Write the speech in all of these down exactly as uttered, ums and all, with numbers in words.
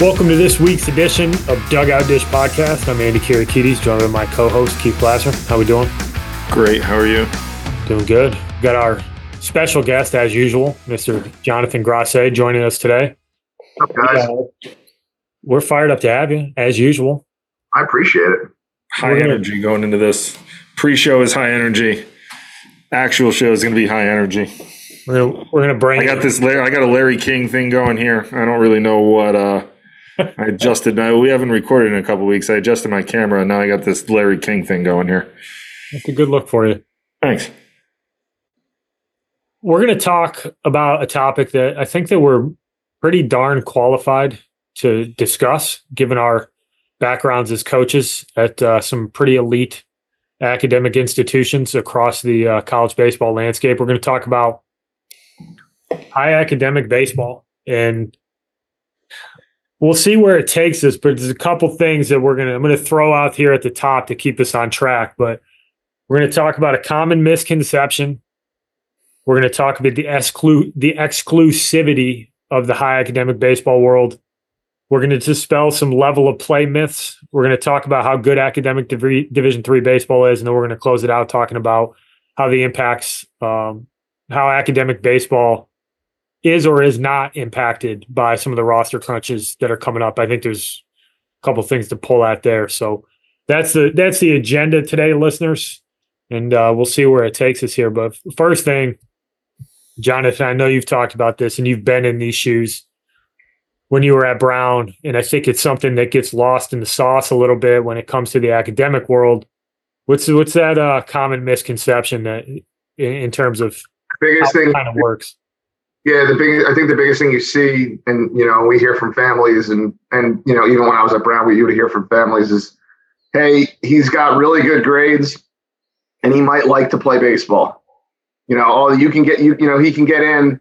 Welcome to this week's edition of Dugout Dish Podcast. I'm Andy Kirikides, joined by my co-host Keith Glasser. How we doing? Great. How are you? Doing good. We got our special guest, as usual, Mister Jonathan Grasset, joining us today. What's up, guys? Yeah, we're fired up to have you, as usual. I appreciate it. High We're energy gonna, going into this. Pre-show is high energy. Actual show is going to be high energy. We're gonna, we're gonna bring. I got this. I got a Larry King thing going here. I don't really know what. Uh, I adjusted. My, we haven't recorded in a couple weeks. I adjusted my camera, and now I got this Larry King thing going here. That's a good look for you. Thanks. We're going to talk about a topic that I think that we're pretty darn qualified to discuss, given our backgrounds as coaches at uh, some pretty elite academic institutions across the uh, college baseball landscape. We're going to talk about high academic baseball, and we'll see where it takes us. But there's a couple things that we're going to I'm going to throw out here at the top to keep us on track. But we're going to talk about a common misconception. We're going to talk about the exclu- the exclusivity of the high academic baseball world. We're going to dispel some level of play myths. We're going to talk about how good academic Div- Division three baseball is, and then we're going to close it out talking about how the impacts, um, how academic baseball is or is not impacted by some of the roster crunches that are coming up. I think there's a couple things to pull at there. So that's the that's the agenda today, listeners, and uh, we'll see where it takes us here. But first thing, Jonathan, I know you've talked about this and you've been in these shoes when you were at Brown, and I think it's something that gets lost in the sauce a little bit when it comes to the academic world. What's what's that uh, common misconception that in, in terms of biggest how thing it kind of works? Yeah, the big. I think the biggest thing you see, and you know, we hear from families, and and you know, even when I was at Brown, we would hear from families is, hey, he's got really good grades, and he might like to play baseball. You know, oh, you can get you. You know, he can get in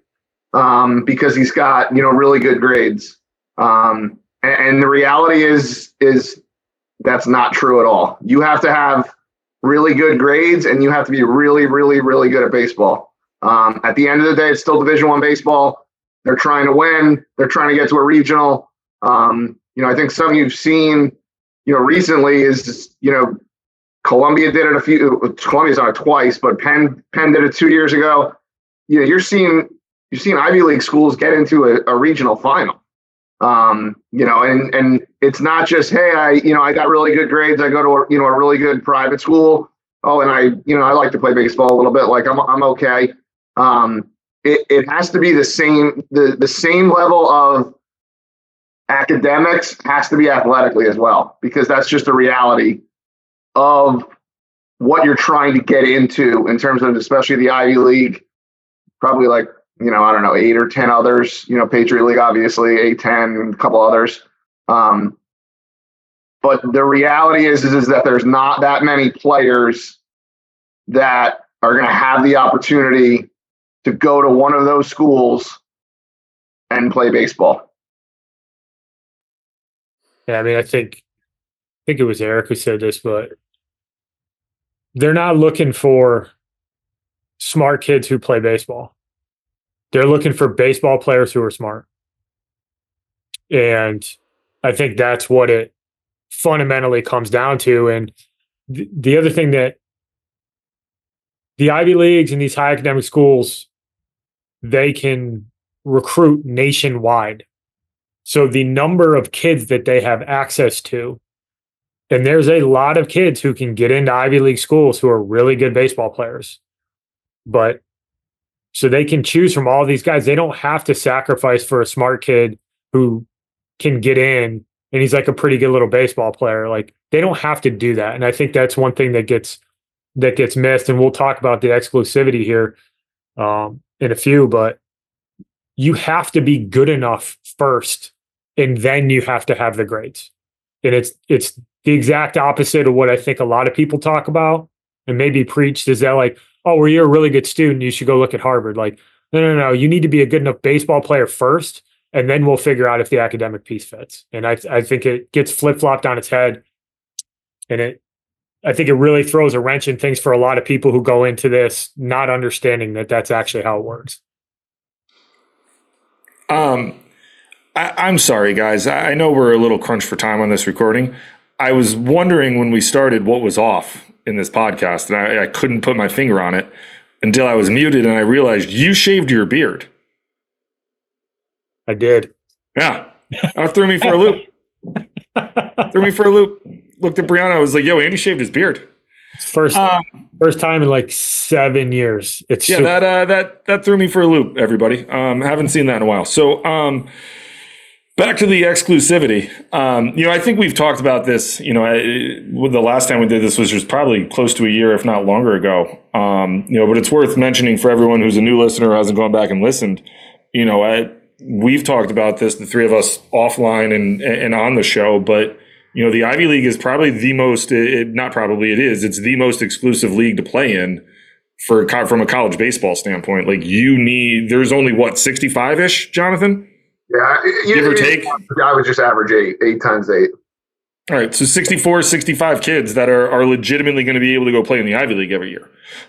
um, because he's got you know really good grades. Um, and, and the reality is is that's not true at all. You have to have really good grades, and you have to be really, really, really good at baseball. Um, at the end of the day, it's still Division One baseball. They're trying to win. They're trying to get to a regional. Um, you know, I think something you've seen, you know, recently is, you know, Columbia did it a few. Columbia's done it twice, but Penn Penn did it two years ago. You know, you're seeing you're seeing Ivy League schools get into a, a regional final. Um, you know, and and it's not just, hey, I you know I got really good grades. I go to a, you know a really good private school. Oh, and I you know I like to play baseball a little bit. Like I'm I'm okay. Um, it, it has to be the same, the, the same level of academics has to be athletically as well, because that's just the reality of what you're trying to get into in terms of, especially the Ivy League, probably like, you know, I don't know, eight or ten others, you know, Patriot League, obviously eight, ten, a couple others. Um, but the reality is, is, is that there's not that many players that are going to have the opportunity to go to one of those schools and play baseball. Yeah, I mean, I think I think it was Eric who said this, but they're not looking for smart kids who play baseball. They're looking for baseball players who are smart. And I think that's what it fundamentally comes down to. And th- the other thing that the Ivy Leagues and these high academic schools, they can recruit nationwide. So the number of kids that they have access to, and there's a lot of kids who can get into Ivy League schools who are really good baseball players. But so they can choose from all these guys. They don't have to sacrifice for a smart kid who can get in and he's like a pretty good little baseball player. Like, they don't have to do that. And I think that's one thing that gets that gets missed. And we'll talk about the exclusivity here um, in a few, but you have to be good enough first, and then you have to have the grades. And it's it's the exact opposite of what I think a lot of people talk about and maybe preached, is that like, oh, well, you're a really good student, you should go look at Harvard. Like, no, no, no, you need to be a good enough baseball player first, and then we'll figure out if the academic piece fits. And I I think it gets flip-flopped on its head, and it I think it really throws a wrench in things for a lot of people who go into this not understanding that that's actually how it works. Um, I, I'm sorry, guys. I know we're a little crunched for time on this recording. I was wondering when we started what was off in this podcast, and I, I couldn't put my finger on it until I was muted, and I realized you shaved your beard. I did. Yeah, that threw me for a loop. threw me for a loop. Looked at Brianna. I was like, "Yo, Andy shaved his beard." First, um, first time in like seven years. It's yeah, super- that uh, that that threw me for a loop. Everybody, um, haven't seen that in a while. So, um, back to the exclusivity. Um, you know, I think we've talked about this. You know, I, the last time we did this was just probably close to a year, if not longer ago. Um, you know, but it's worth mentioning for everyone who's a new listener who hasn't gone back and listened. You know, I, we've talked about this, the three of us offline and and on the show, but. You know, the Ivy League is probably the most, it, not probably, it is, it's the most exclusive league to play in for from a college baseball standpoint. Like you need, there's only what, sixty-five-ish, Jonathan? Yeah. You, Give or you, take? I would just average eight, eight times eight. All right, so sixty-four, sixty-five kids that are are legitimately going to be able to go play in the Ivy League every year.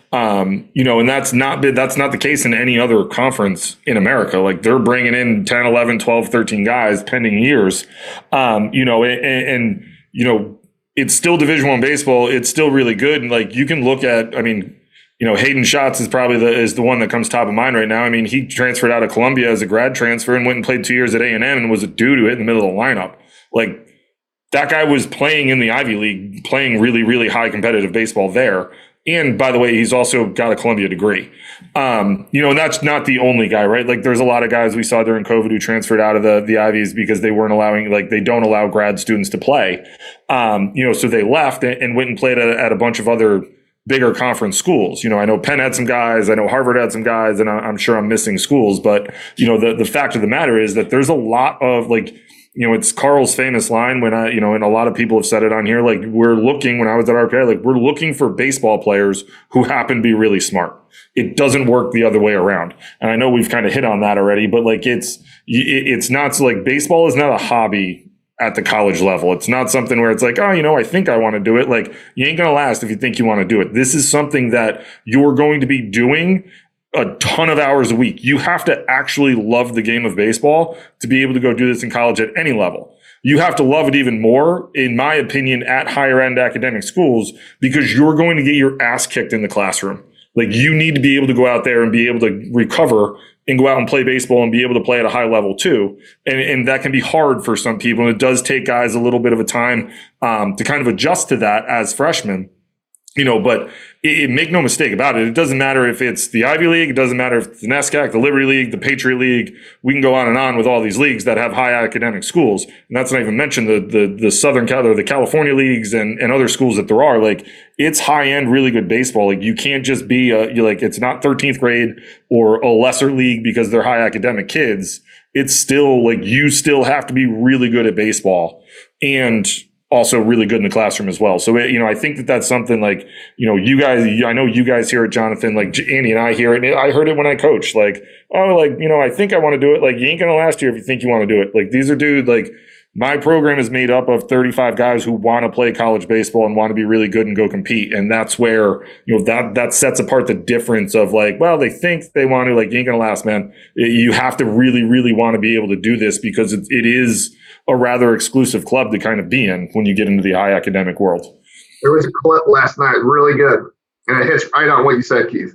Um, you know, and that's not that's not the case in any other conference in America. Like they're bringing in ten, eleven, twelve, thirteen guys pending years. Um, you know, and, and you know, it's still Division One baseball. It's still really good. And like you can look at, I mean, you know, Hayden Schatz is probably the is the one that comes top of mind right now. I mean, he transferred out of Columbia as a grad transfer and went and played two years at A and M and was a dude who hit in the middle of the lineup. Like that guy was playing in the Ivy League, playing really, really high competitive baseball there. And by the way, he's also got a Columbia degree. Um, you know, and that's not the only guy, right? Like there's a lot of guys we saw during COVID who transferred out of the, the Ivies because they weren't allowing, like they don't allow grad students to play. Um, you know, so they left and went and played at, at a bunch of other bigger conference schools. You know, I know Penn had some guys, I know Harvard had some guys, and I'm sure I'm missing schools. But, you know, the, the fact of the matter is that there's a lot of like, you know, it's Carl's famous line when I, you know, and a lot of people have said it on here, like we're looking, when I was at R P I, like we're looking for baseball players who happen to be really smart. It doesn't work the other way around. And I know we've kind of hit on that already, but like it's, it's not so like baseball is not a hobby at the college level. It's not something where it's like, oh, you know, I think I want to do it. Like you ain't going to last if you think you want to do it. This is something that you're going to be doing a ton of hours a week. You have to actually love the game of baseball to be able to go do this in college at any level. You have to love it even more, in my opinion, at higher end academic schools, because you're going to get your ass kicked in the classroom. Like you need to be able to go out there and be able to recover and go out and play baseball and be able to play at a high level too. And, and that can be hard for some people. And it does take guys a little bit of a time um, to kind of adjust to that as freshmen. You know, but it, it, make no mistake about it. It doesn't matter if it's the Ivy League. It doesn't matter if it's the NESCAC, the Liberty League, the Patriot League. We can go on and on with all these leagues that have high academic schools. And that's not even mention the the the Southern Cal or the California leagues and, and other schools that there are. Like it's high end, really good baseball. Like you can't just be a, you're like, it's not thirteenth grade or a lesser league because they're high academic kids. It's still like you still have to be really good at baseball and also really good in the classroom as well. So, it, you know, I think that that's something like, you know, you guys, I know you guys hear it, Jonathan, like Andy and I hear it. I heard it when I coached, like, oh, like, you know, I think I want to do it. Like, you ain't going to last year if you think you want to do it. Like, these are dudes, like, my program is made up of thirty-five guys who want to play college baseball and want to be really good and go compete. And that's where, you know, that, that sets apart the difference of like, well, they think they want to, like, you ain't going to last, man. You have to really, really want to be able to do this because it, it is a rather exclusive club to kind of be in when you get into the high academic world. There was a clip last night, really good. And it hits right on what you said, Keith.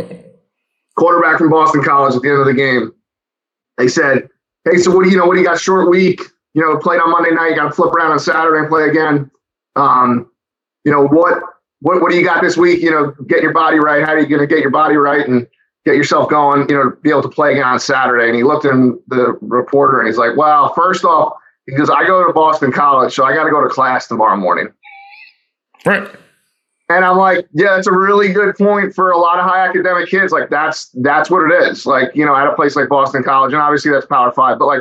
Quarterback from Boston College at the end of the game. They said, hey, so what do you know? What do you got short week? You know, played on Monday night, you got to flip around on Saturday and play again. Um, you know, what, what, what do you got this week? You know, get your body right. How are you going to get your body right and get yourself going, you know, to be able to play again on Saturday? And he looked at the reporter and he's like, well, first off, he goes, I go to Boston College, so I got to go to class tomorrow morning. Right. And I'm like, yeah, that's a really good point for a lot of high academic kids. Like that's, that's what it is. Like, you know, at a place like Boston College, and obviously that's Power Five, but like,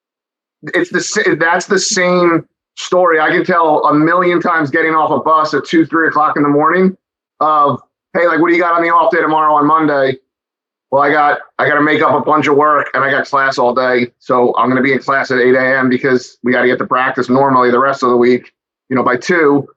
it's the, that's the same story. I can tell a million times getting off a bus at two, three o'clock in the morning of, hey, like, what do you got on the off day tomorrow on Monday? Well, I got I got to make up a bunch of work and I got class all day. So I'm going to be in class at eight a.m. because we got to get to practice normally the rest of the week, you know, by two.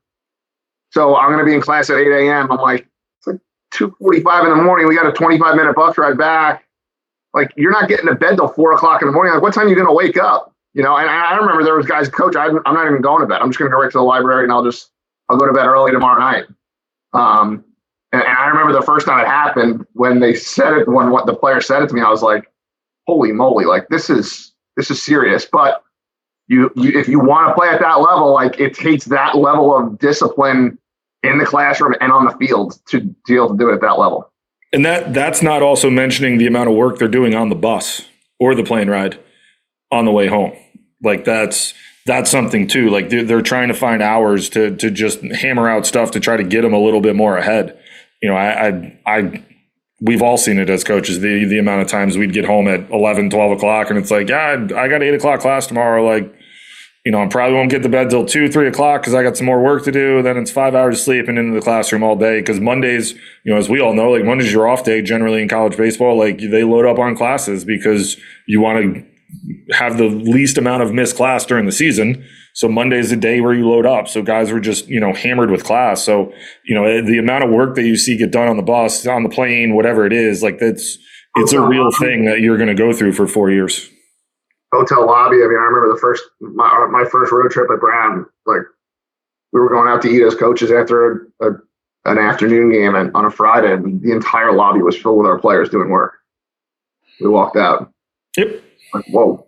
So I'm going to be in class at eight a.m. I'm like, it's like two forty-five in the morning. We got a twenty-five minute bus ride back. like you're not getting to bed till four o'clock in the morning. Like, what time are you going to wake up? You know, and I remember there was guys, coach, I, I'm not even going to bed. I'm just going to go right to the library and I'll just, I'll go to bed early tomorrow night. Um, and, and I remember the first time it happened when they said it, when what the player said it to me, I was like, holy moly, like this is, this is serious. But you, you if you want to play at that level, like it takes that level of discipline in the classroom and on the field to deal to do it at that level. And that that's not also mentioning the amount of work they're doing on the bus or the plane ride on the way home. Like that's that's something too. Like they're, they're trying to find hours to to just hammer out stuff to try to get them a little bit more ahead. You know, I I, I we've all seen it as coaches. The the amount of times we'd get home at eleven, twelve o'clock, and it's like, yeah, I, I got eight o'clock class tomorrow. Like, you know, I probably won't get to bed till two, three o'clock because I got some more work to do. Then it's five hours of sleep and into the classroom all day. Because Mondays, you know, as we all know, like Monday's your off day generally in college baseball. Like they load up on classes because you want to have the least amount of missed class during the season. So Monday's the day where you load up. So guys were just, you know, hammered with class. So, you know, the amount of work that you see get done on the bus, on the plane, whatever it is, like that's, it's a real thing that you're going to go through for four years. Hotel lobby. I mean, I remember the first, my, my first road trip at Brown, like we were going out to eat as coaches after a, a, an afternoon game and, on a Friday, and the entire lobby was filled with our players doing work. We walked out. Yep. Like, whoa.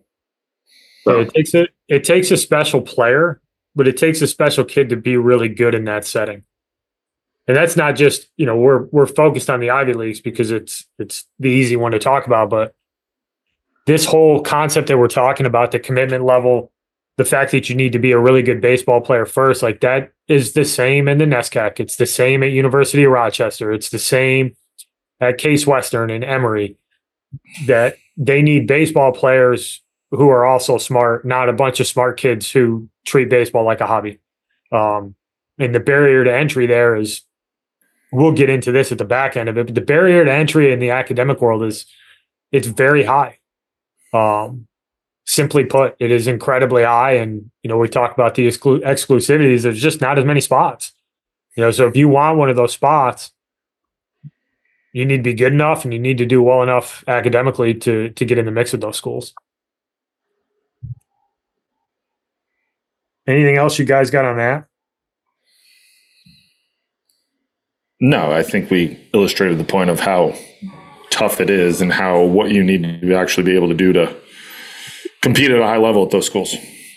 So it takes a it takes a special player, but it takes a special kid to be really good in that setting. And that's not just, you know, we're we're focused on the Ivy Leagues because it's it's the easy one to talk about, but this whole concept that we're talking about, the commitment level, the fact that you need to be a really good baseball player first, like that is the same in the NESCAC. It's the same at University of Rochester. It's the same at Case Western and Emory, that they need baseball players who are also smart, not a bunch of smart kids who treat baseball like a hobby. Um, and the barrier to entry there is, we'll get into this at the back end of it, but the barrier to entry in the academic world is, it's very high. Um, simply put, it is incredibly high. And, you know, we talk about the exclu- exclusivities. There's just not as many spots, you know, so if you want one of those spots, you need to be good enough and you need to do well enough academically to, to get in the mix with those schools. Anything else you guys got on that? No, I think we illustrated the point of how tough it is and how what you need to actually be able to do to compete at a high level at those schools.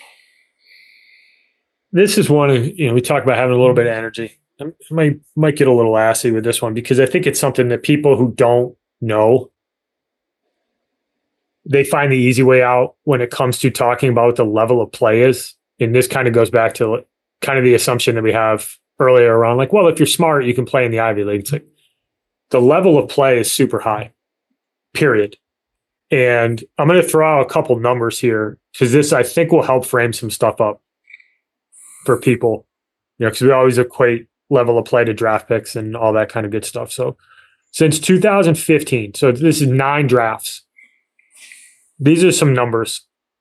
This is one of, you know, we talk about having a little bit of energy. I might might get a little assy with this one because I think it's something that people who don't know, they find the easy way out when it comes to talking about what the level of play is. And this kind of goes back to kind of the assumption that we have earlier around, like, well, if you're smart, you can play in the Ivy League. It's like the level of play is super high, period. And I'm going to throw out a couple numbers here because this, I think, will help frame some stuff up for people, you know, because we always equate level of play to draft picks and all that kind of good stuff. So since two thousand fifteen, so this is nine drafts. These are some numbers.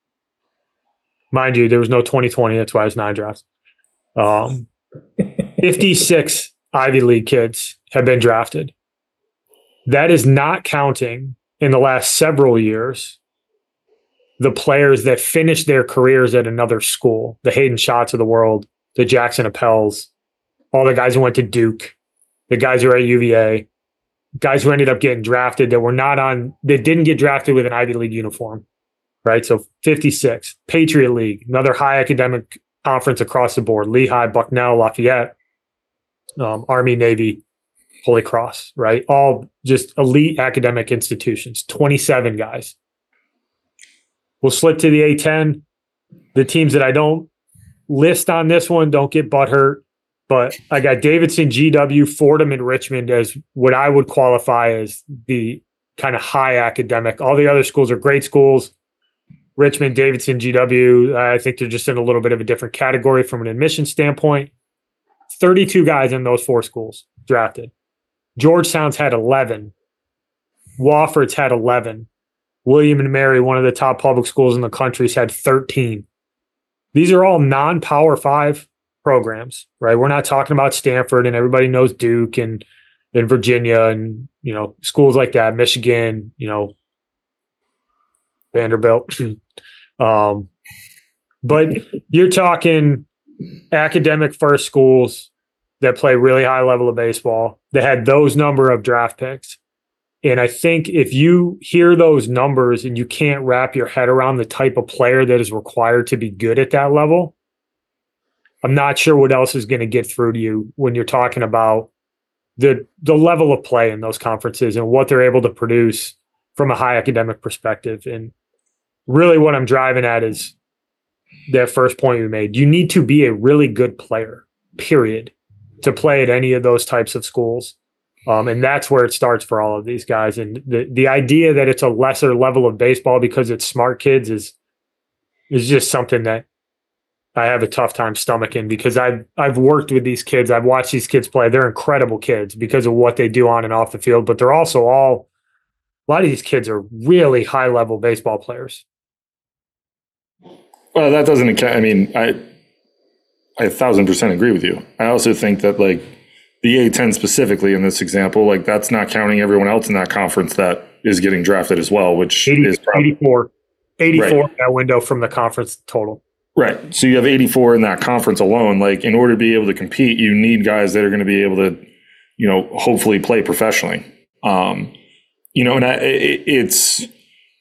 Mind you, there was no twenty twenty. That's why it's nine drafts. Um, fifty-six Ivy League kids have been drafted. That is not counting in the last several years the players that finished their careers at another school, the Hayden Schatz of the world, the Jackson Appels, all the guys who went to Duke, the guys who are at U V A, guys who ended up getting drafted that were not on, that didn't get drafted with an Ivy League uniform. Right, so fifty-six. Patriot League, another high academic conference across the board. Lehigh, Bucknell, Lafayette, um, Army, Navy, Holy Cross, right? All just elite academic institutions, twenty-seven guys. We'll slip to the A ten. The teams that I don't list on this one, don't get butthurt, but I got Davidson, G W, Fordham, and Richmond as what I would qualify as the kind of high academic. All the other schools are great schools. Richmond, Davidson, G W, I think they're just in a little bit of a different category from an admission standpoint. thirty-two guys in those four schools drafted. Georgetown's had eleven. Wofford's had eleven. William and Mary, one of the top public schools in the country, has had thirteen. These are all non-Power Five programs, right? We're not talking about Stanford, and everybody knows Duke and, and Virginia and, you know, schools like that, Michigan, you know, Vanderbilt. um, but you're talking academic first schools that play really high level of baseball that had those number of draft picks. And I think if you hear those numbers and you can't wrap your head around the type of player that is required to be good at that level, I'm not sure what else is going to get through to you when you're talking about the the level of play in those conferences and what they're able to produce from a high academic perspective. And really what I'm driving at is that first point you made. You need to be a really good player, period, to play at any of those types of schools. Um, and that's where it starts for all of these guys. And the, the idea that it's a lesser level of baseball because it's smart kids is is just something that I have a tough time stomaching, because I've I've worked with these kids. I've watched these kids play. They're incredible kids because of what they do on and off the field, but they're also all, a lot of these kids are really high level baseball players. Well, that doesn't account. I mean, I I a thousand percent agree with you. I also think that, like, the A ten specifically in this example, like, that's not counting everyone else in that conference that is getting drafted as well, which eighty, is probably eighty-four, eighty-four right. in that window from the conference total. Right. So you have eighty-four in that conference alone. Like, in order to be able to compete, you need guys that are going to be able to, you know, hopefully play professionally. Um, you know, and I, it, it's, it,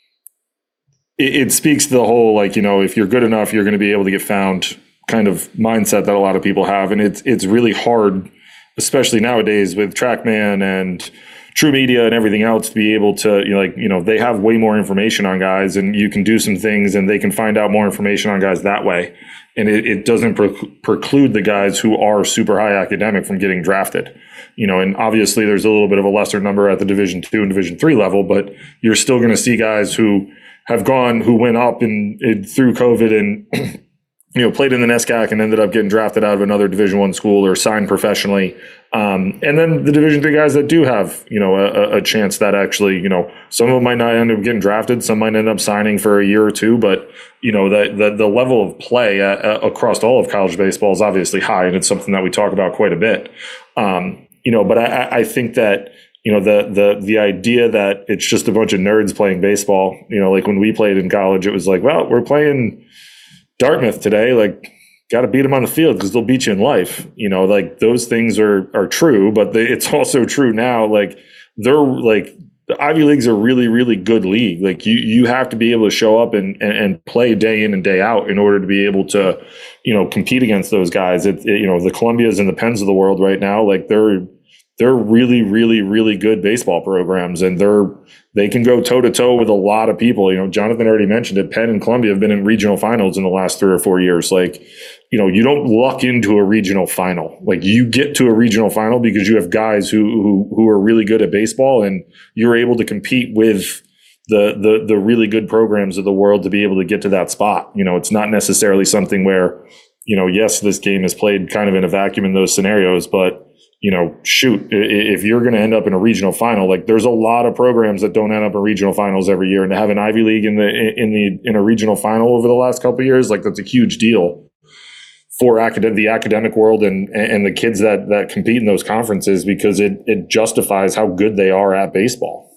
it speaks to the whole, like, you know, if you're good enough, you're going to be able to get found kind of mindset that a lot of people have. And it's, it's really hard, especially nowadays with TrackMan and True Media and everything else, to be able to, you know, like, you know, they have way more information on guys, and you can do some things and they can find out more information on guys that way. And it, it doesn't pre- preclude the guys who are super high academic from getting drafted, you know, and obviously there's a little bit of a lesser number at the Division two and Division three level, but you're still going to see guys who have gone, who went up and, and through COVID and, you know, played in the NESCAC and ended up getting drafted out of another Division One school or signed professionally. Um, and then the Division Three guys that do have, you know, a, a chance that actually, you know, some of them might not end up getting drafted, some might end up signing for a year or two, but, you know, the the, the level of play uh, uh, across all of college baseball is obviously high, and it's something that we talk about quite a bit. Um, you know, but I, I think that, you know, the the the idea that it's just a bunch of nerds playing baseball, you know, like when we played in college, it was like, well, we're playing Dartmouth today, like, got to beat them on the field because they'll beat you in life. You know, like, those things are are true, but they, it's also true now. Like, they're like, the Ivy League's a really, really good league. Like, you you have to be able to show up and, and, and play day in and day out in order to be able to, you know, compete against those guys. It, it, you know, the Columbias and the Penns of the world right now, like, they're they're really, really, really good baseball programs, and they're they can go toe to toe with a lot of people. You know, Jonathan already mentioned it. Penn and Columbia have been in regional finals in the last three or four years. Like, you know, you don't luck into a regional final. Like, you get to a regional final because you have guys who who who are really good at baseball, and you're able to compete with the the the really good programs of the world to be able to get to that spot. You know, it's not necessarily something where, you know, yes, this game is played kind of in a vacuum in those scenarios, but, you know, shoot, if you're going to end up in a regional final, like, there's a lot of programs that don't end up in regional finals every year, and to have an Ivy League in the in the in a regional final over the last couple of years, like, that's a huge deal for academic the academic world and and the kids that that compete in those conferences, because it it justifies how good they are at baseball.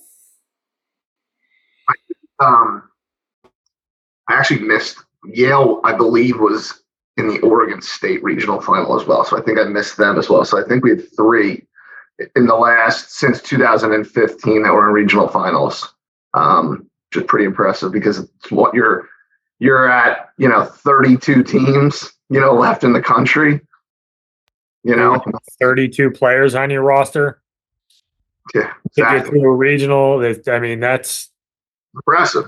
Um, I actually missed Yale. I believe was in the Oregon State regional final as well. So I think I missed them as well. So I think we had three in the last, since two thousand fifteen, that were in regional finals, um, which is pretty impressive, because it's what you're, you're at, you know, thirty-two teams, you know, left in the country, you know, thirty-two players on your roster. Yeah, exactly. To get to a regional, I mean, that's impressive.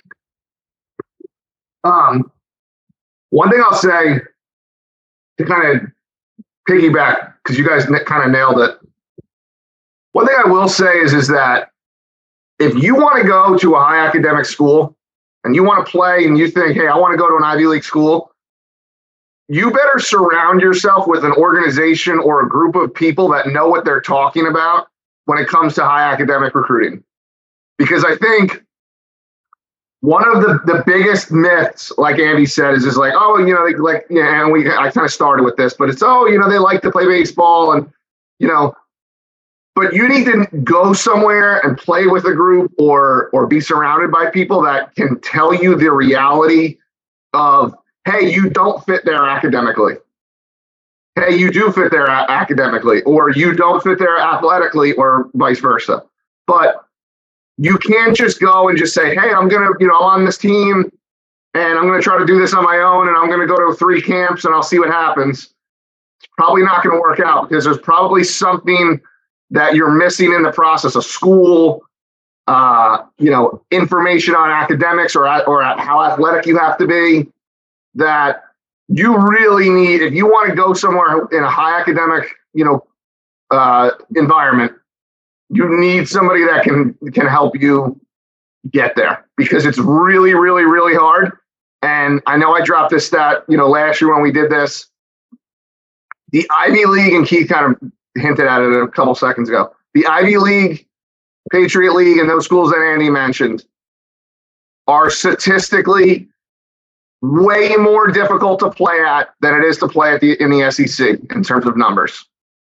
Um, One thing I'll say to kind of piggyback, because you guys n- kind of nailed it. One thing I will say is, is that if you want to go to a high academic school and you want to play and you think, hey, I want to go to an Ivy League school, you better surround yourself with an organization or a group of people that know what they're talking about when it comes to high academic recruiting. Because I think one of the, the biggest myths, like Andy said, is just like, oh, you know, they, like, yeah, and we, I kind of started with this, but it's, oh, you know, they like to play baseball, and, you know, but you need to go somewhere and play with a group or or be surrounded by people that can tell you the reality of, hey, you don't fit there academically. Hey, you do fit there a- academically, or you don't fit there athletically, or vice versa. But you can't just go and just say, hey, I'm going to, you know, I'm on this team and I'm going to try to do this on my own and I'm going to go to three camps and I'll see what happens. It's probably not going to work out because there's probably something that you're missing in the process of school, uh, you know, information on academics or, or how athletic you have to be that you really need. If you want to go somewhere in a high academic, you know, uh, environment, you need somebody that can can help you get there because it's really, really, really hard. And I know I dropped this stat, you know, last year when we did this. The Ivy League, and Keith kind of hinted at it a couple seconds ago. The Ivy League, Patriot League, and those schools that Andy mentioned are statistically way more difficult to play at than it is to play at the in the S E C in terms of numbers.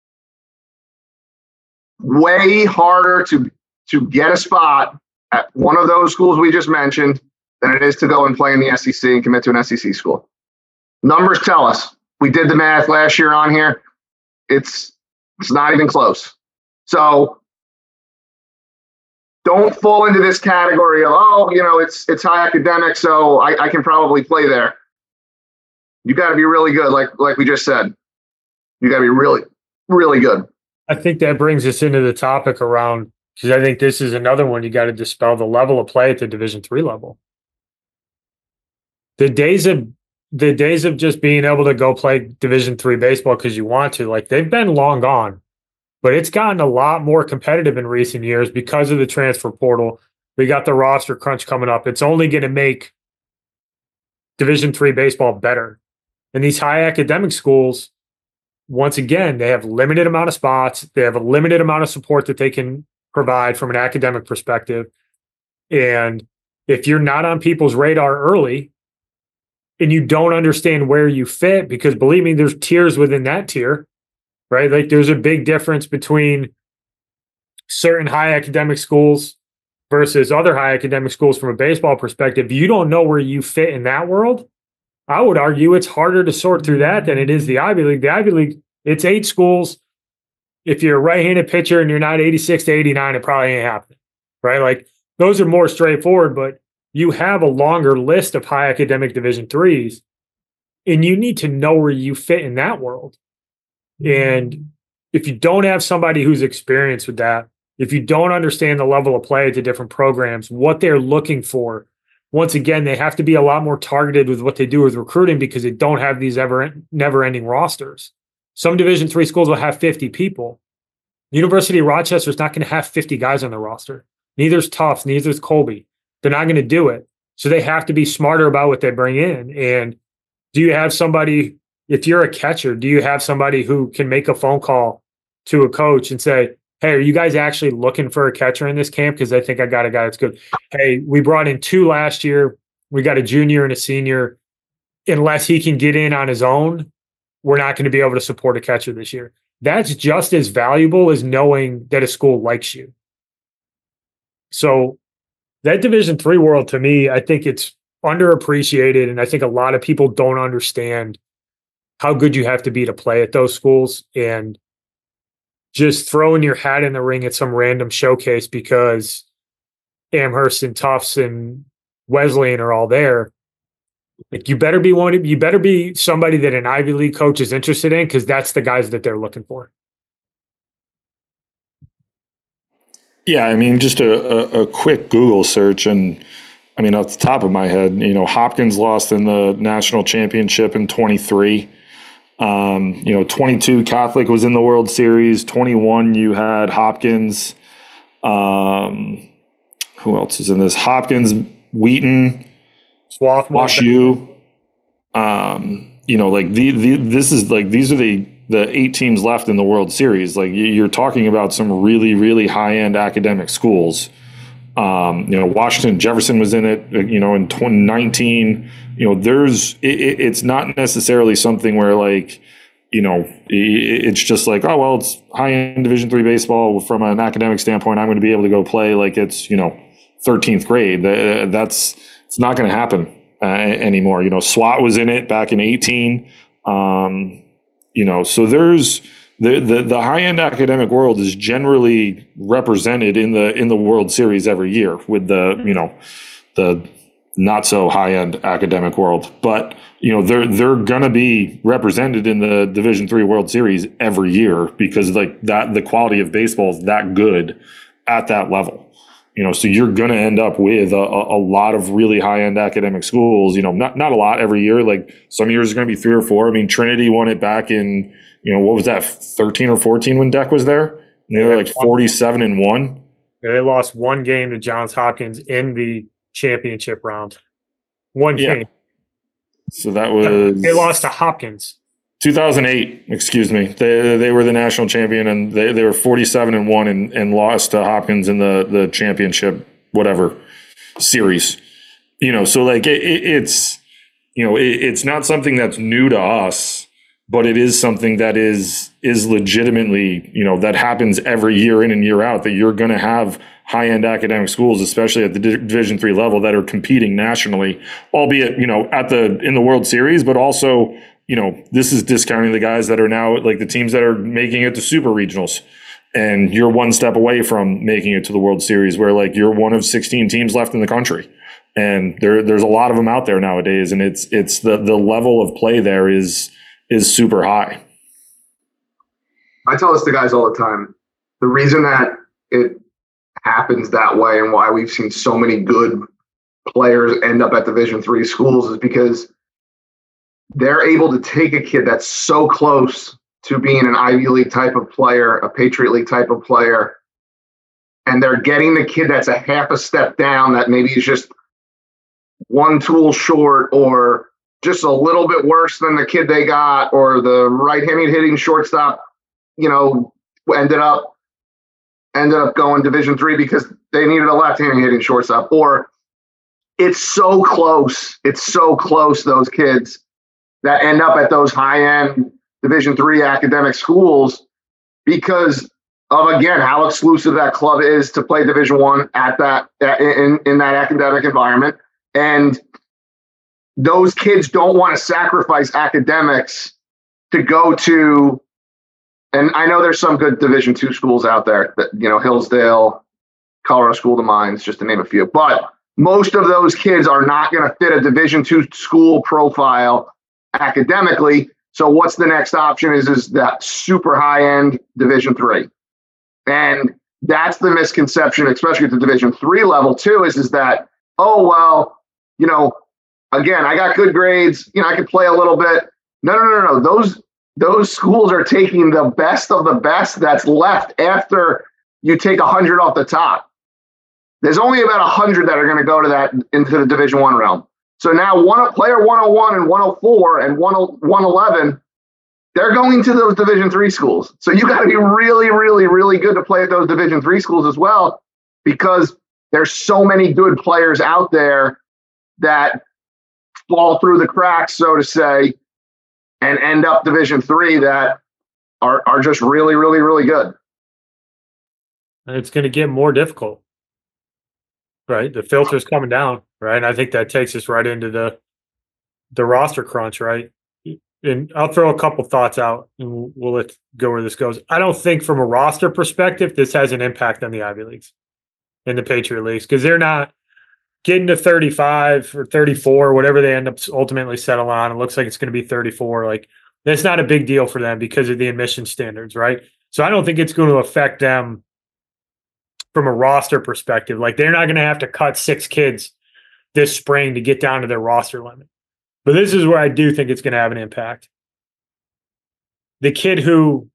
Way harder to to get a spot at one of those schools we just mentioned than it is to go and play in the S E C and commit to an S E C school. Numbers tell us. We did the math last year on here. It's it's not even close. So don't fall into this category of, oh, you know, it's it's high academic, so I, I can probably play there. You got to be really good, like like we just said. You got to be really, really good. I think that brings us into the topic around, because I think this is another one you got to dispel, the level of play at the Division three level. The days of the days of just being able to go play Division three baseball because you want to, like, they've been long gone. But it's gotten a lot more competitive in recent years because of the transfer portal. We got the roster crunch coming up. It's only going to make Division three baseball better. And these high academic schools, once again, they have limited amount of spots. They have a limited amount of support that they can provide from an academic perspective. And if you're not on people's radar early and you don't understand where you fit, because believe me, there's tiers within that tier, right? Like there's a big difference between certain high academic schools versus other high academic schools from a baseball perspective. If you don't know where you fit in that world, I would argue it's harder to sort through that than it is the Ivy League. The Ivy League, it's eight schools. If you're a right-handed pitcher and you're not eighty-six to eighty-nine, it probably ain't happening, right? Like those are more straightforward, but you have a longer list of high academic Division threes, and you need to know where you fit in that world. And if you don't have somebody who's experienced with that, if you don't understand the level of play at the different programs, what they're looking for, once again, they have to be a lot more targeted with what they do with recruiting because they don't have these ever never-ending rosters. Some Division three schools will have fifty people. University of Rochester is not going to have fifty guys on their roster. Neither's Tufts, neither's Colby. They're not going to do it. So they have to be smarter about what they bring in. And do you have somebody, if you're a catcher, do you have somebody who can make a phone call to a coach and say, hey, are you guys actually looking for a catcher in this camp? Because I think I got a guy that's good. Hey, we brought in two last year. We got a junior and a senior. Unless he can get in on his own, we're not going to be able to support a catcher this year. That's just as valuable as knowing that a school likes you. So that Division three world, to me, I think it's underappreciated, and I think a lot of people don't understand how good you have to be to play at those schools. And just throwing your hat in the ring at some random showcase because Amherst and Tufts and Wesleyan are all there. Like you better be one. You better be somebody that an Ivy League coach is interested in because that's the guys that they're looking for. Yeah, I mean, just a, a, a quick Google search, and I mean, off the top of my head, you know, Hopkins lost in the national championship in twenty-three. Um, you know, twenty-two Catholic was in the World Series. twenty-one you had Hopkins. Um, who else is in this? Hopkins, Wheaton, Wash U. Um, you know, like the, the this is like these are the the eight teams left in the World Series. Like you're talking about some really really high end academic schools. Um, you know, Washington Jefferson was in it. You know, in twenty nineteen. You know, there's it, it's not necessarily something where like you know, it's just like, oh, well, it's high-end Division three baseball. From an academic standpoint, I'm going to be able to go play like it's, you know, thirteenth grade. That's it's not going to happen uh, anymore. You know, SWAT was in it back in eighteen. Um, you know, so there's the, the the high-end academic world is generally represented in the in the World Series every year with the, you know, the not so high-end academic world, but you know they're they're gonna be represented in the Division three World Series every year because like that the quality of baseball is that good at that level. You know, so you're gonna end up with a, a lot of really high-end academic schools. You know, not not a lot every year. Like some years is gonna be three or four. I mean, Trinity won it back in, you know, what was that, thirteen or fourteen when Deck was there? And they were like forty-seven and one. Yeah, they lost one game to Johns Hopkins in the championship round. One yeah. game. So that was they lost to Hopkins. two thousand eight, excuse me. They they were the national champion and they, they were forty-seven and one and, and lost to Hopkins in the, the championship whatever series. You know, so like it, it, it's you know, it, it's not something that's new to us, but it is something that is is legitimately, you know, that happens every year in and year out, that you're going to have high-end academic schools, especially at the Division three level, that are competing nationally, albeit, you know, at the in the World Series, but also, you know, this is discounting the guys that are now like the teams that are making it to super regionals. And you're one step away from making it to the World Series, where like you're one of sixteen teams left in the country. And there there's a lot of them out there nowadays. And it's it's the the level of play there is is super high. I tell this to guys all the time. The reason that it happens that way and why we've seen so many good players end up at Division three schools is because they're able to take a kid that's so close to being an Ivy League type of player, a Patriot League type of player, and they're getting the kid that's a half a step down, that maybe is just one tool short or just a little bit worse than the kid they got, or the right-handed hitting shortstop, you know, ended up ended up going Division three because they needed a left-handed hitting shortstop. Or it's so close. It's so close, those kids that end up at those high-end Division three academic schools because of, again, how exclusive that club is to play Division one at that in, in that academic environment. And those kids don't want to sacrifice academics to go to, and I know there's some good Division two schools out there, that, you know, Hillsdale, Colorado School of the Mines, just to name a few. But most of those kids are not going to fit a Division two school profile academically. So what's the next option is, is that super high-end Division three. And that's the misconception, especially at the Division three level too, is, is that, oh, well, you know, again, I got good grades, you know, I could play a little bit. No, no, no, no. Those those schools are taking the best of the best that's left after you take one hundred off the top. There's only about one hundred that are going to go to that into the Division one realm. So now one player one oh one and one oh four and one eleven, they're going to those Division three schools. So you got to be really, really, really good to play at those Division three schools as well, because there's so many good players out there that fall through the cracks, so to say, and end up Division three that are are just really, really, really good. And it's going to get more difficult, right? The filter's coming down, right? And I think that takes us right into the the roster crunch, right? And I'll throw a couple thoughts out, and we'll, we'll let go where this goes. I don't think from a roster perspective this has an impact on the Ivy Leagues and the Patriot Leagues, because they're not getting to thirty-five or thirty-four, whatever they end up ultimately settle on. It looks like it's going to be thirty-four. Like, that's not a big deal for them because of the admission standards, right? So I don't think it's going to affect them from a roster perspective. Like, they're not going to have to cut six kids this spring to get down to their roster limit. But this is where I do think it's going to have an impact. The kid who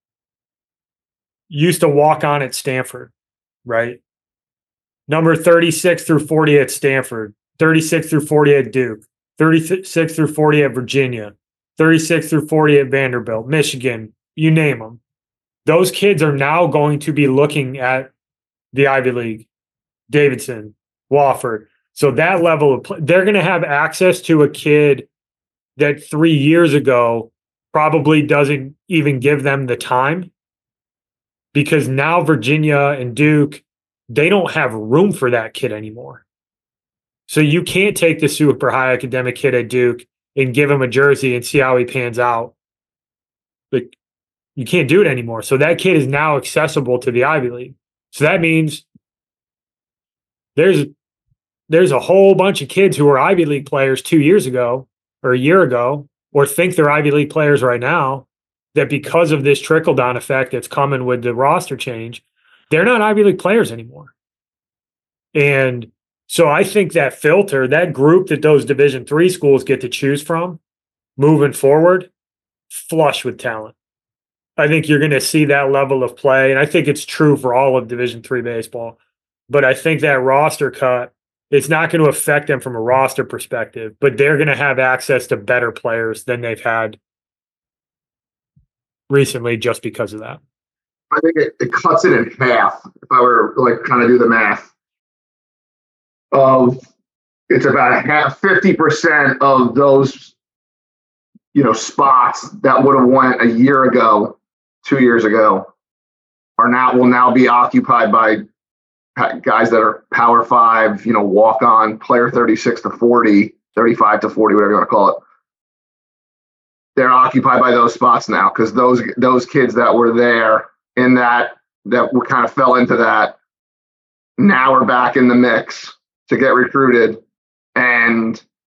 used to walk on at Stanford, right? Number thirty-six through forty at Stanford, thirty-six through forty at Duke, thirty-six through forty at Virginia, thirty-six through forty at Vanderbilt, Michigan, you name them. Those kids are now going to be looking at the Ivy League, Davidson, Wofford. So that level of play, they're going to have access to a kid that three years ago probably doesn't even give them the time, because now Virginia and Duke, they don't have room for that kid anymore. So you can't take the super high academic kid at Duke and give him a jersey and see how he pans out. Like, you can't do it anymore. So that kid is now accessible to the Ivy League. So that means there's there's a whole bunch of kids who were Ivy League players two years ago or a year ago, or think they're Ivy League players right now, that because of this trickle-down effect that's coming with the roster change, they're not Ivy League players anymore. And so I think that filter, that group that those Division three schools get to choose from moving forward, flush with talent. I think you're going to see that level of play, and I think it's true for all of Division three baseball. But I think that roster cut, it's not going to affect them from a roster perspective, but they're going to have access to better players than they've had recently just because of that. I think it, it cuts it in half. If I were like kind of do the math of, it's about half, fifty percent of those, you know, spots that would have went a year ago, two years ago, are now will now be occupied by guys that are power five, you know, walk on, player thirty-six to forty, thirty-five to forty, whatever you want to call it. They're occupied by those spots now, because those those kids that were there in that that were kind of fell into that now are back in the mix to get recruited, and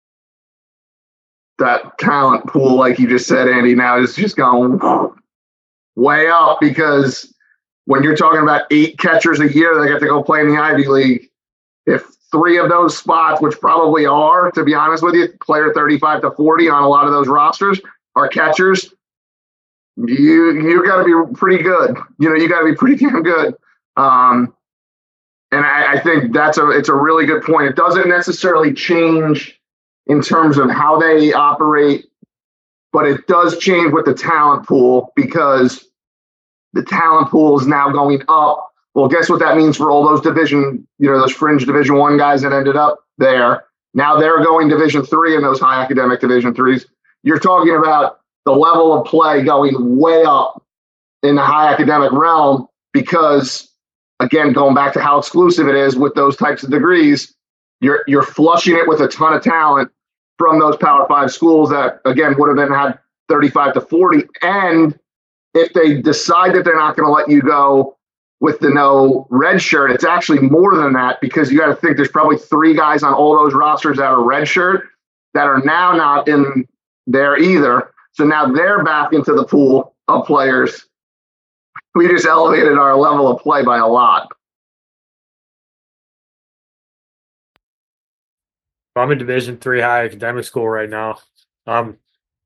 that talent pool, like you just said, Andy, now is just going way up, because when you're talking about eight catchers a year that get to go play in the Ivy League, if three of those spots, which probably are, to be honest with you, player thirty-five to forty on a lot of those rosters, are catchers, you you got to be pretty good. You know, you got to be pretty damn good. Um, and I, I think that's a it's a really good point. It doesn't necessarily change in terms of how they operate, but it does change with the talent pool, because the talent pool is now going up. Well, guess what that means for all those division, you know, those fringe Division One guys that ended up there. Now they're going Division Three in those high academic Division Threes. You're talking about the level of play going way up in the high academic realm, because, again, going back to how exclusive it is with those types of degrees, you're you're flushing it with a ton of talent from those Power Five schools that, again, would have been had thirty-five to forty. And if they decide that they're not going to let you go with the no red shirt, it's actually more than that, because you got to think there's probably three guys on all those rosters that are red shirt that are now not in there either. So now they're back into the pool of players. We just elevated our level of play by a lot. I'm in Division three high academic school right now. Um,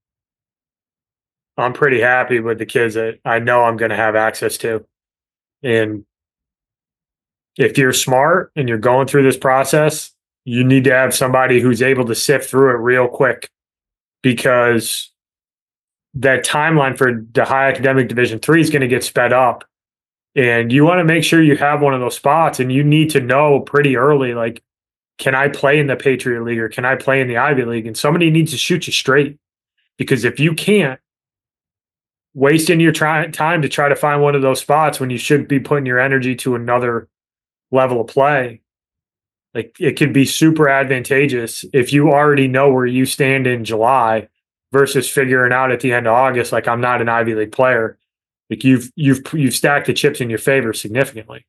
I'm pretty happy with the kids that I know I'm going to have access to. And if you're smart and you're going through this process, you need to have somebody who's able to sift through it real quick, because that timeline for the high academic Division three is going to get sped up. And you want to make sure you have one of those spots, and you need to know pretty early, like, can I play in the Patriot League or can I play in the Ivy League? And somebody needs to shoot you straight, because if you can't, wasting your try- time to try to find one of those spots when you should be putting your energy to another level of play, like, it could be super advantageous if you already know where you stand in July versus figuring out at the end of August, like, I'm not an Ivy League player. Like, you've you've you've stacked the chips in your favor significantly.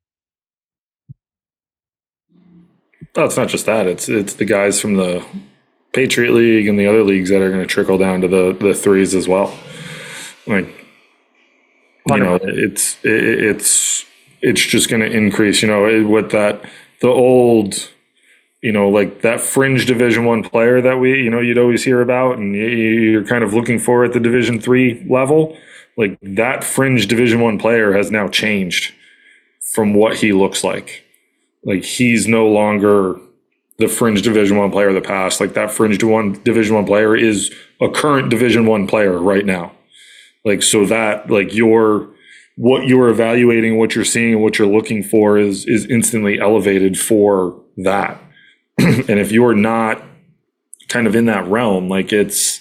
Oh, it's not just that. It's it's the guys from the Patriot League and the other leagues that are going to trickle down to the the threes as well. Like, you know, it's it, it's it's just going to increase. You know, with that the old, you know, like that fringe Division One player that we, you know, you'd always hear about, and you're kind of looking for at the Division Three level. Like, that fringe Division One player has now changed from what he looks like. Like, he's no longer the fringe Division One player of the past. Like, that fringe one Division One player is a current Division One player right now. Like, so that, like, your what you're evaluating, what you're seeing, and what you're looking for is is instantly elevated for that. And if you're not kind of in that realm, like, it's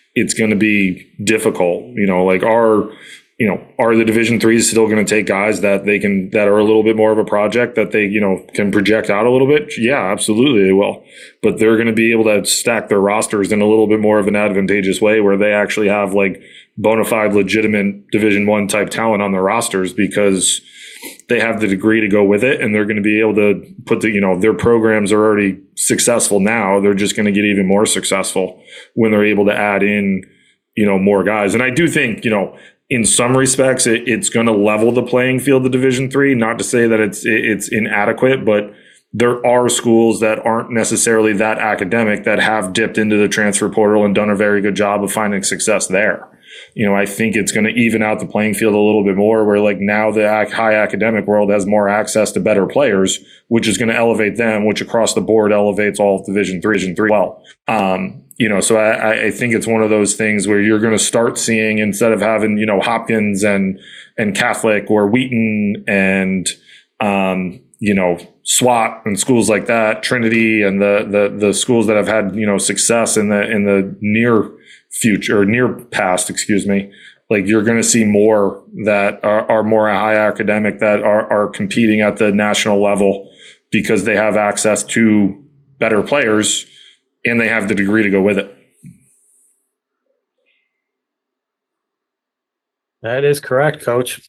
it's going to be difficult. You know, like our, you know, are the Division threes still going to take guys that they can, that are a little bit more of a project that they, you know, can project out a little bit? Yeah, absolutely they will. But they're going to be able to stack their rosters in a little bit more of an advantageous way where they actually have like bona fide, legitimate Division one type talent on their rosters because they have the degree to go with it, and they're going to be able to put the, you know, their programs are already successful now. They're just going to get even more successful when they're able to add in, you know, more guys. And I do think, you know, in some respects, it, it's going to level the playing field to Division three. Not to say that it's it's inadequate, but there are schools that aren't necessarily that academic that have dipped into the transfer portal and done a very good job of finding success there. You know, I think it's going to even out the playing field a little bit more where like now the high academic world has more access to better players, which is going to elevate them, which across the board elevates all of Division three, Division three well. Um, you know, so I, I think it's one of those things where you're going to start seeing, instead of having, you know, Hopkins and, and Catholic or Wheaton and, um, you know, SWAT and schools like that, Trinity and the, the, the schools that have had, you know, success in the, in the near future or near past, excuse me, like you're going to see more that are, are more high academic that are, are competing at the national level because they have access to better players and they have the degree to go with it. That is correct, Coach.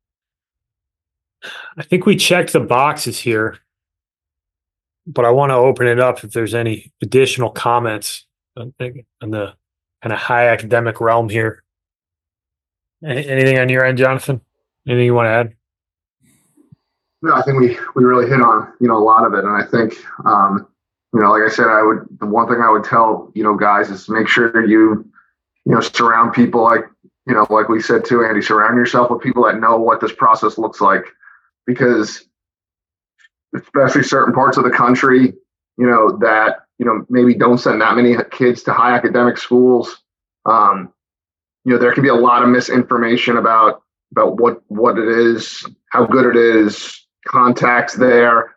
I think we checked the boxes here, but I want to open it up if there's any additional comments on the, on the kind of high academic realm here. Any, anything on your end, Jonathan? Anything you want to add? No, I think we, we really hit on, you know, a lot of it. And I think, um, you know, like I said, I would, the one thing I would tell, you know, guys is make sure you, you know, surround people like, you know, like we said too, Andy, surround yourself with people that know what this process looks like, because especially certain parts of the country, you know, that, you know, maybe don't send that many kids to high academic schools. Um, you know, there can be a lot of misinformation about, about what, what it is, how good it is, contacts there.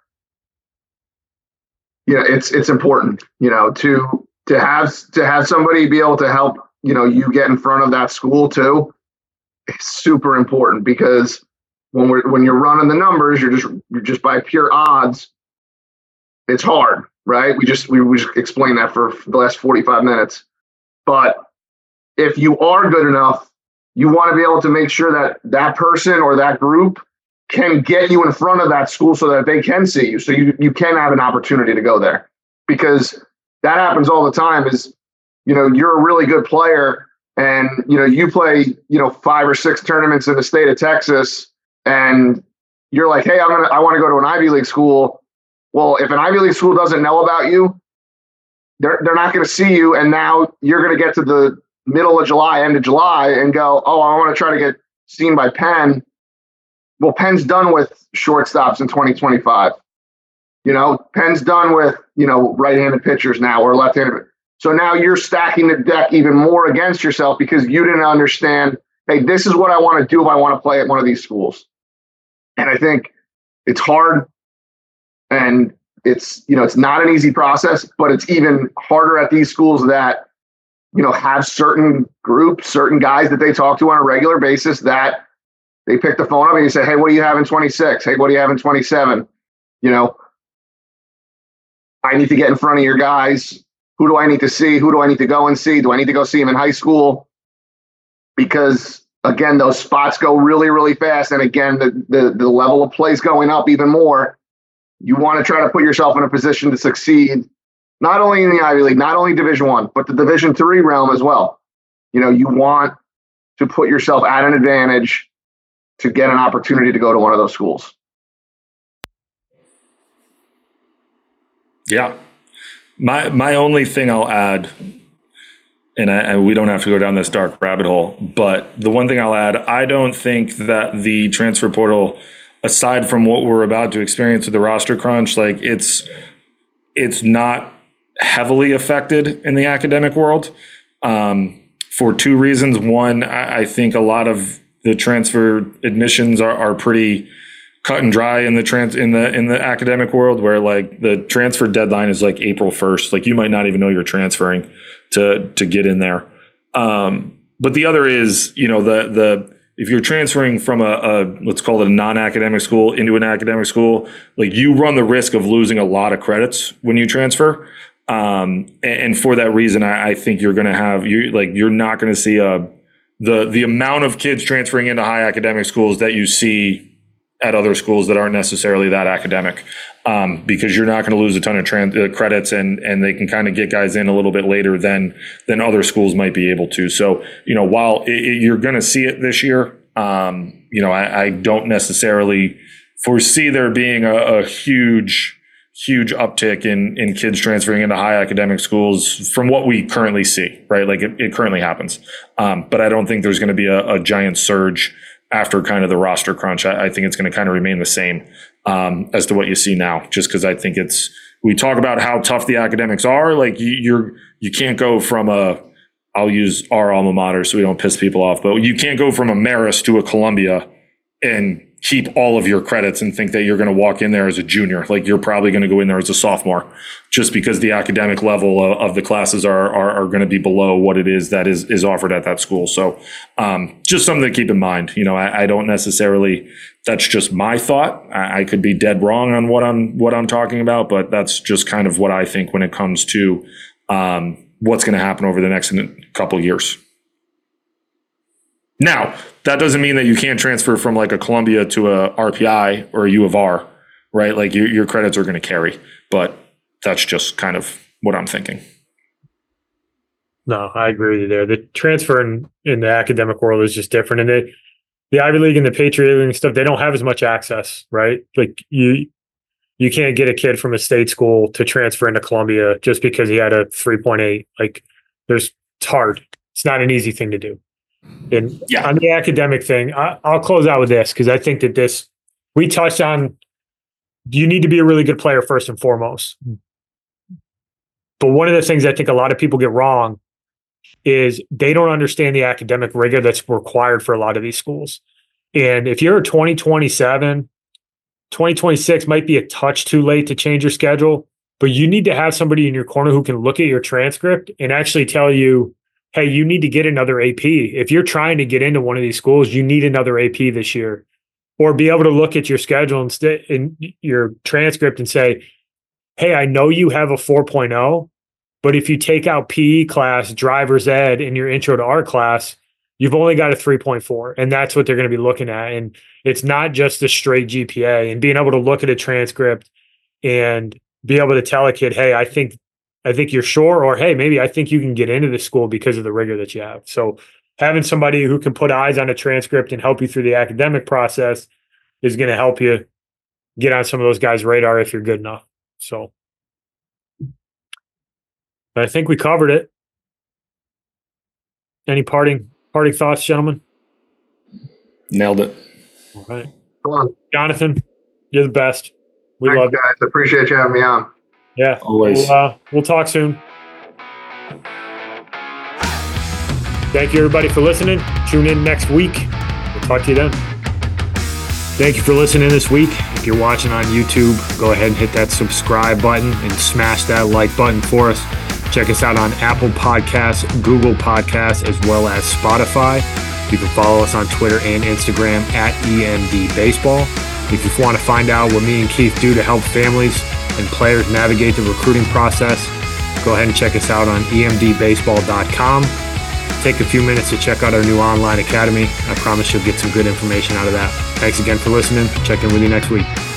You know, it's, it's important, you know, to, to have, to have somebody be able to help, you know, you get in front of that school too. It's super important because when we're, when you're running the numbers, you're just, you're just by pure odds. It's hard, right? We just, we, we just explained that for the last forty-five minutes. But if you are good enough, you want to be able to make sure that that person or that group can get you in front of that school so that they can see you. So you, you can have an opportunity to go there, because that happens all the time is, you know, you're a really good player and, you know, you play, you know, five or six tournaments in the state of Texas and you're like, hey, I'm going to, I want to go to an Ivy League school. Well, if an Ivy League school doesn't know about you, they're, they're not going to see you. And now you're going to get to the middle of July, end of July and go, oh, I want to try to get seen by Penn. Well, Penn's done with shortstops in twenty twenty-five. You know, Penn's done with, you know, right-handed pitchers now or left-handed. So now you're stacking the deck even more against yourself because you didn't understand, hey, this is what I want to do if I want to play at one of these schools. And I think it's hard and it's, you know, it's not an easy process, but it's even harder at these schools that, you know, have certain groups, certain guys that they talk to on a regular basis that they pick the phone up and you say, hey, what do you have in twenty-six? Hey, what do you have in twenty-seven? You know, I need to get in front of your guys. Who do I need to see? Who do I need to go and see? Do I need to go see him in high school? Because again, those spots go really, really fast. And again, the, the, the level of play is going up even more. You want to try to put yourself in a position to succeed, not only in the Ivy League, not only Division One, but the Division Three realm as well. You know, you want to put yourself at an advantage to get an opportunity to go to one of those schools. Yeah. My my only thing I'll add, and, I, and we don't have to go down this dark rabbit hole, but the one thing I'll add, I don't think that the transfer portal, aside from what we're about to experience with the roster crunch, like it's it's not heavily affected in the academic world um, for two reasons. One, I, I think a lot of the transfer admissions are, are pretty cut and dry in the trans in the in the academic world, where like the transfer deadline is like April first. Like you might not even know you're transferring to to get in there. Um, but the other is, you know, the the if you're transferring from a, a let's call it a non-academic school into an academic school, like you run the risk of losing a lot of credits when you transfer. Um, and, and for that reason, I, I think you're going to have you like you're not going to see a the the amount of kids transferring into high academic schools that you see at other schools that aren't necessarily that academic, um, because you're not going to lose a ton of trans- uh, credits, and and they can kind of get guys in a little bit later than than other schools might be able to. So, you know, while it, it, you're going to see it this year, um, you know, I, I don't necessarily foresee there being a, a huge, huge uptick in in kids transferring into high academic schools from what we currently see, right? Like it, it currently happens, um, but I don't think there's going to be a, a giant surge after kind of the roster crunch. I, I think it's going to kind of remain the same um, as to what you see now, just because I think it's, we talk about how tough the academics are. Like you, you're, you can't go from a, I'll use our alma mater so we don't piss people off, but you can't go from a Marist to a Columbia and keep all of your credits and think that you're going to walk in there as a junior. Like you're probably going to go in there as a sophomore, just because the academic level of, of the classes are, are, are going to be below what it is that is, is offered at that school. So um, just something to keep in mind. You know, I, I don't necessarily, that's just my thought. I, I could be dead wrong on what I'm, what I'm talking about, but that's just kind of what I think when it comes to um, what's going to happen over the next couple of years. Now, that doesn't mean that you can't transfer from like a Columbia to a R P I or a U of R, right? Like your, your credits are going to carry, but that's just kind of what I'm thinking. No, I agree with you there. The transfer in, in the academic world is just different. And they, the Ivy League and the Patriot League and stuff, they don't have as much access, right? Like you, you can't get a kid from a state school to transfer into Columbia just because he had a three point eight. Like there's, it's hard. It's not an easy thing to do. And yeah. On the academic thing, I, I'll close out with this because I think that this, we touched on, you need to be a really good player first and foremost. But one of the things I think a lot of people get wrong is they don't understand the academic rigor that's required for a lot of these schools. And if you're a twenty twenty-seven, twenty twenty-six might be a touch too late to change your schedule, but you need to have somebody in your corner who can look at your transcript and actually tell you, hey, you need to get another A P. If you're trying to get into one of these schools, you need another A P this year. Or be able to look at your schedule and st- in your transcript and say, hey, I know you have a four point oh, but if you take out P E class, driver's ed, and your intro to art class, you've only got a three point four. And that's what they're going to be looking at. And it's not just a straight G P A. And being able to look at a transcript and be able to tell a kid, hey, I think I think you're sure, or hey, maybe I think you can get into this school because of the rigor that you have. So having somebody who can put eyes on a transcript and help you through the academic process is going to help you get on some of those guys' radar if you're good enough. So I think we covered it. Any parting parting thoughts, gentlemen? Nailed it. All right. Come on. Jonathan, you're the best. We Thanks, love you. guys. I appreciate you having me on. Yeah. Always. We'll, uh, we'll talk soon. Thank you, everybody, for listening. Tune in next week. We'll talk to you then. Thank you for listening this week. If you're watching on YouTube, go ahead and hit that subscribe button and smash that like button for us. Check us out on Apple Podcasts, Google Podcasts, as well as Spotify. You can follow us on Twitter and Instagram at E M D Baseball. If you want to find out what me and Keith do to help families and players navigate the recruiting process, go ahead and check us out on E M D baseball dot com. Take a few minutes to check out our new online academy. I promise you'll get some good information out of that. Thanks again for listening. Check in with you next week.